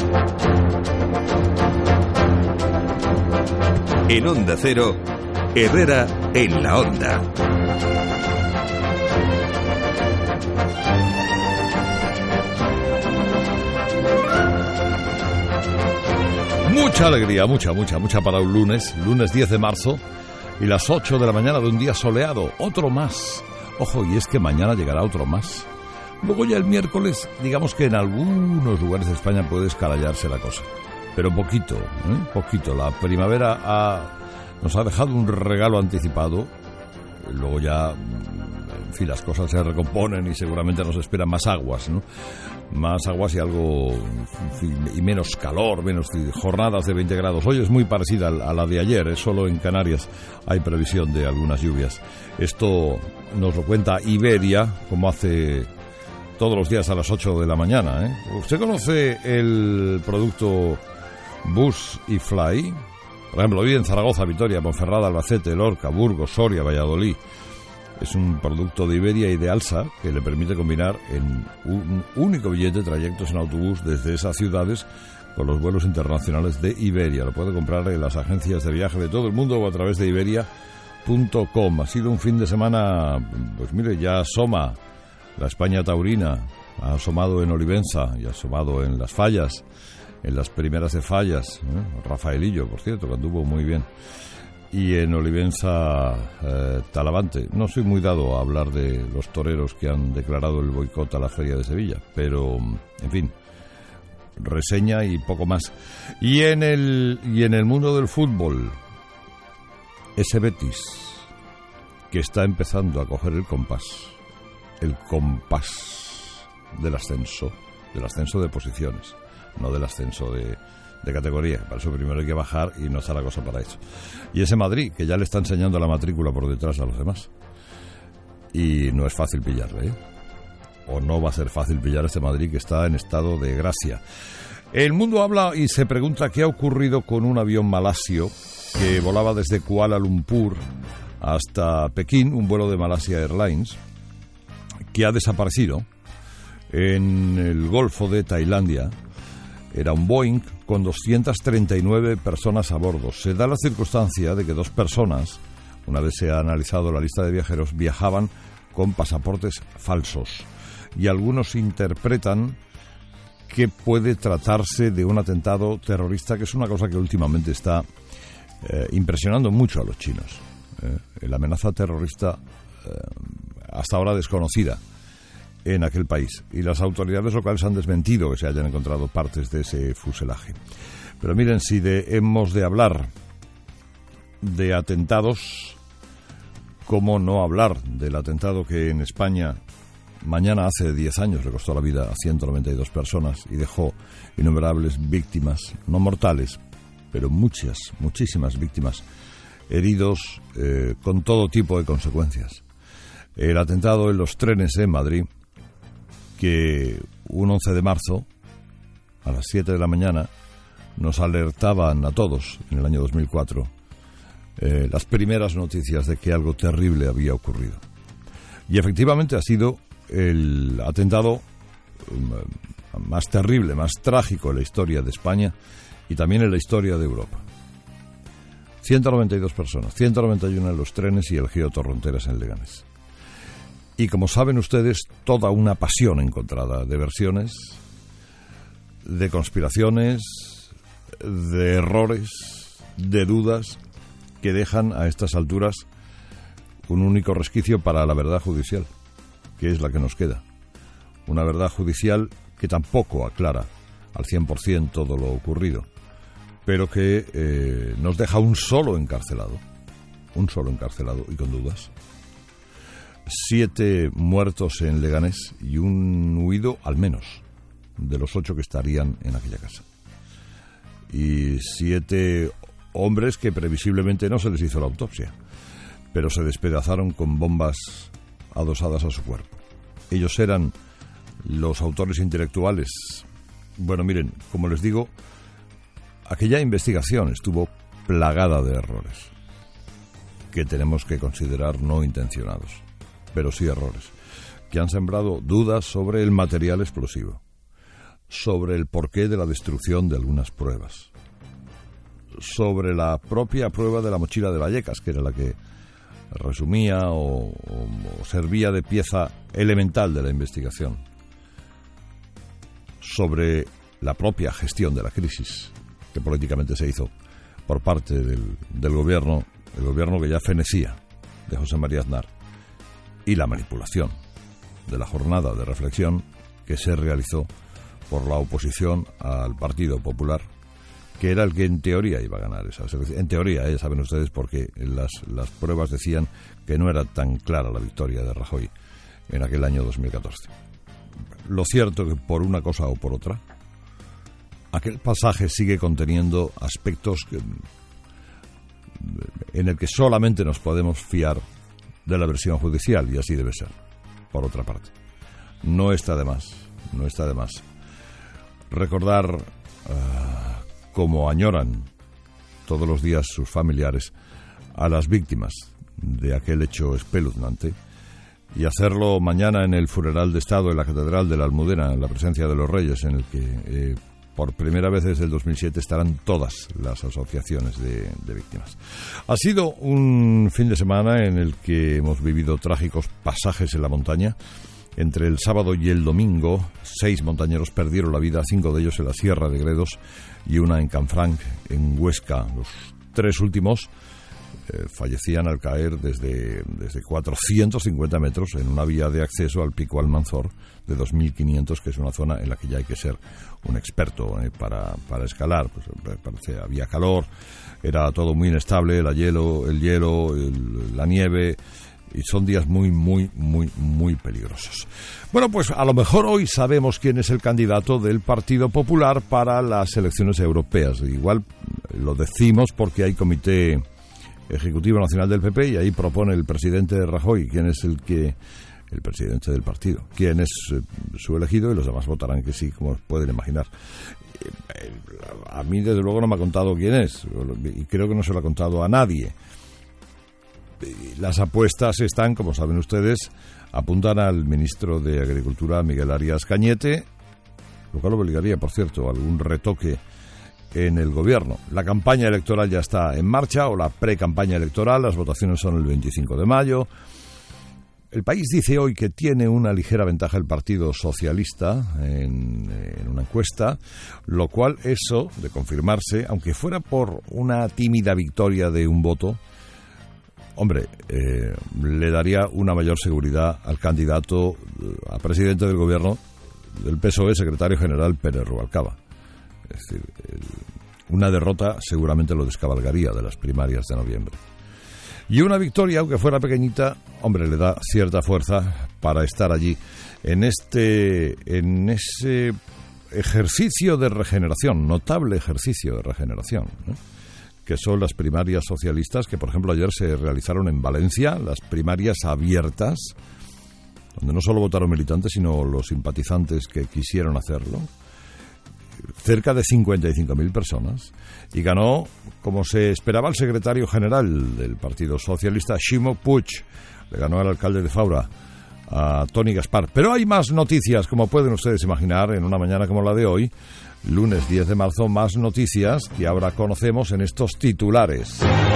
En Onda Cero, Herrera en la Onda. Mucha alegría, mucha para un lunes 10 de marzo y las 8 de la mañana de un día soleado, otro más. Ojo, y es que mañana llegará otro más. Luego ya el miércoles, digamos que en algunos lugares de España puede escalarse la cosa. Pero poquito. La primavera nos ha dejado un regalo anticipado. Luego ya, en fin, las cosas se recomponen y seguramente nos esperan más aguas, ¿no? Más aguas y algo, en fin, y menos calor, menos jornadas de 20 grados. Hoy es muy parecida a la de ayer, solo en Canarias hay previsión de algunas lluvias. Esto nos lo cuenta Iberia, como hace todos los días a las 8 de la mañana. ¿Usted conoce el producto Bus y Fly? Por ejemplo, hoy en Zaragoza, Vitoria, Ponferrada, Albacete, Lorca, Burgos, Soria, Valladolid. Es un producto de Iberia y de Alsa que le permite combinar en un único billete trayectos en autobús desde esas ciudades con los vuelos internacionales de Iberia. Lo puede comprar en las agencias de viaje de todo el mundo o a través de iberia.com. Ha sido un fin de semana, pues mire, ya asoma la España taurina, ha asomado en Olivenza y ha asomado en las Fallas, en las primeras de Fallas, Rafaelillo, por cierto, que anduvo muy bien, y en Olivenza Talavante. No soy muy dado a hablar de los toreros que han declarado el boicot a la Feria de Sevilla, pero, en fin, reseña y poco más. Y en el mundo del fútbol, ese Betis, que está empezando a coger el compás del ascenso de posiciones, no del ascenso de categoría. Para eso primero hay que bajar y no está la cosa para eso. Y ese Madrid, que ya le está enseñando la matrícula por detrás a los demás. Y no es fácil pillarle, o no va a ser fácil pillar a ese Madrid que está en estado de gracia. El mundo habla y se pregunta qué ha ocurrido con un avión malasio que volaba desde Kuala Lumpur hasta Pekín, un vuelo de Malaysia Airlines, que ha desaparecido en el Golfo de Tailandia. Era un Boeing con 239 personas a bordo. Se da la circunstancia de que 2 personas, una vez se ha analizado la lista de viajeros, viajaban con pasaportes falsos. Y algunos interpretan que puede tratarse de un atentado terrorista, que es una cosa que últimamente está impresionando mucho a los chinos. La amenaza terrorista hasta ahora desconocida en aquel país, y las autoridades locales han desmentido que se hayan encontrado partes de ese fuselaje. Pero miren, si hemos de hablar de atentados, ¿cómo no hablar del atentado que en España mañana hace 10 años le costó la vida a 192 personas y dejó innumerables víctimas, no mortales, pero muchísimas víctimas, heridos con todo tipo de consecuencias? El atentado en los trenes en Madrid, que un 11 de marzo, a las 7 de la mañana, nos alertaban a todos, en el año 2004, las primeras noticias de que algo terrible había ocurrido. Y efectivamente ha sido el atentado más terrible, más trágico en la historia de España y también en la historia de Europa. 192 personas, 191 en los trenes y el Geo Torronteras en Leganés. Y como saben ustedes, toda una pasión encontrada de versiones, de conspiraciones, de errores, de dudas, que dejan a estas alturas un único resquicio para la verdad judicial, que es la que nos queda. Una verdad judicial que tampoco aclara al 100% todo lo ocurrido, pero que nos deja un solo encarcelado y con dudas. 7 muertos en Leganés y un huido al menos de los 8 que estarían en aquella casa. Y 7 hombres que previsiblemente no se les hizo la autopsia, pero se despedazaron con bombas adosadas a su cuerpo. Ellos eran los autores intelectuales. Bueno, miren, como les digo, aquella investigación estuvo plagada de errores que tenemos que considerar no intencionados, pero sí errores, que han sembrado dudas sobre el material explosivo, sobre el porqué de la destrucción de algunas pruebas, sobre la propia prueba de la mochila de Vallecas, que era la que resumía o servía de pieza elemental de la investigación, sobre la propia gestión de la crisis que políticamente se hizo por parte del gobierno, el gobierno que ya fenecía de José María Aznar, y la manipulación de la jornada de reflexión que se realizó por la oposición al Partido Popular, que era el que en teoría iba a ganar esas elecciones. En teoría, saben ustedes, porque las pruebas decían que no era tan clara la victoria de Rajoy en aquel año 2014. Lo cierto que por una cosa o por otra, aquel pasaje sigue conteniendo aspectos en el que solamente nos podemos fiar de la versión judicial, y así debe ser. Por otra parte, no está de más recordar como añoran todos los días sus familiares a las víctimas de aquel hecho espeluznante, y hacerlo mañana en el funeral de Estado en la Catedral de la Almudena, en la presencia de los Reyes, en el que por primera vez desde el 2007 estarán todas las asociaciones de víctimas. Ha sido un fin de semana en el que hemos vivido trágicos pasajes en la montaña. Entre el sábado y el domingo, 6 montañeros perdieron la vida, 5 de ellos en la Sierra de Gredos y una en Canfranc, en Huesca. Los 3 últimos fallecían al caer desde 450 metros en una vía de acceso al Pico Almanzor de 2.500, que es una zona en la que ya hay que ser un experto para escalar. Pues había calor, era todo muy inestable, el hielo, la nieve, y son días muy, muy, muy, muy peligrosos. Bueno, pues a lo mejor hoy sabemos quién es el candidato del Partido Popular para las elecciones europeas. Igual lo decimos porque hay Comité Ejecutivo Nacional del PP y ahí propone el presidente Rajoy quién es el presidente del partido, quién es su elegido, y los demás votarán que sí, como pueden imaginar. A mí desde luego no me ha contado quién es, y creo que no se lo ha contado a nadie. Las apuestas están, como saben ustedes, apuntan al ministro de Agricultura, Miguel Arias Cañete, lo cual obligaría, por cierto, a algún retoque en el gobierno. La campaña electoral ya está en marcha, o la pre-campaña electoral. Las votaciones son el 25 de mayo. El País dice hoy que tiene una ligera ventaja el Partido Socialista en una encuesta, lo cual, eso, de confirmarse, aunque fuera por una tímida victoria de un voto, hombre, le daría una mayor seguridad al candidato a presidente del gobierno del PSOE, secretario general Pérez Rubalcaba. Es decir, una derrota seguramente lo descabalgaría de las primarias de noviembre. Y una victoria, aunque fuera pequeñita, hombre, le da cierta fuerza para estar allí en ese ejercicio de regeneración, notable ejercicio de regeneración, ¿no?, que son las primarias socialistas, que por ejemplo ayer se realizaron en Valencia, las primarias abiertas, donde no solo votaron militantes, sino los simpatizantes que quisieron hacerlo. Cerca de 55.000 personas, y ganó, como se esperaba, el secretario general del Partido Socialista, Ximo Puig. Le ganó al alcalde de Faura, a Toni Gaspar. Pero hay más noticias, como pueden ustedes imaginar, en una mañana como la de hoy, lunes 10 de marzo, más noticias que ahora conocemos en estos titulares.